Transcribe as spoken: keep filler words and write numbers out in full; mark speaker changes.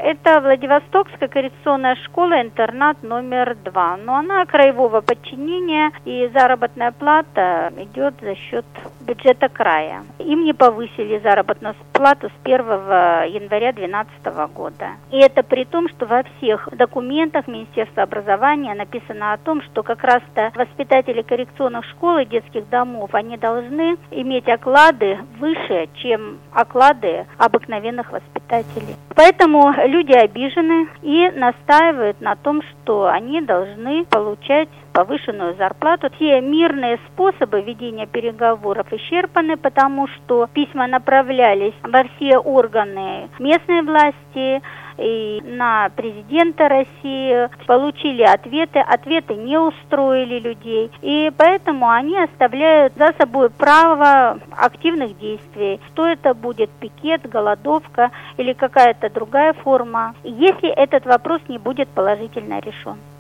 Speaker 1: Это Владивостокская коррекционная школа-интернат номер два. Но она краевого подчинения, и заработная плата идет за счет бюджета края. Им не повысили заработную плату с первого января две тысячи двенадцатого года. И это при том, что во всех документах Министерства образования написано о том, что как раз-то воспитатели коррекционных школ и детских домов, они должны иметь оклады выше, чем оклады обыкновенных воспитателей. Поэтому люди обижены и настаивают на том, что они должны получать повышенную зарплату. Все мирные способы ведения переговоров исчерпаны, потому что письма направлялись во все органы местной власти и на президента России, получили ответы, ответы не устроили людей, и поэтому они оставляют за собой право активных действий. Что это будет, пикет, голодовка или какая-то другая форма, если этот вопрос не будет положительно решен.